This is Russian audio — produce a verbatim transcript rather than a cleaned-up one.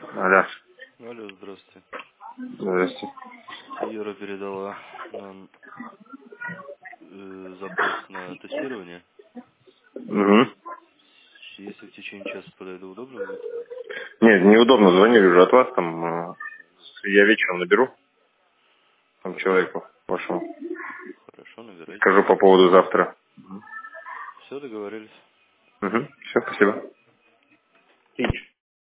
Алло. Алло, здравствуйте. Здравствуйте. Юра передала нам э, запрос на тестирование. Угу. Если в течение часа подойду, удобно будет? Нет, неудобно, звонили уже от вас, там, э, я вечером наберу, там, человеку вашему, Хорошо, набирайте. скажу по поводу завтра. Все, договорились. Угу. Все, спасибо. Отлично.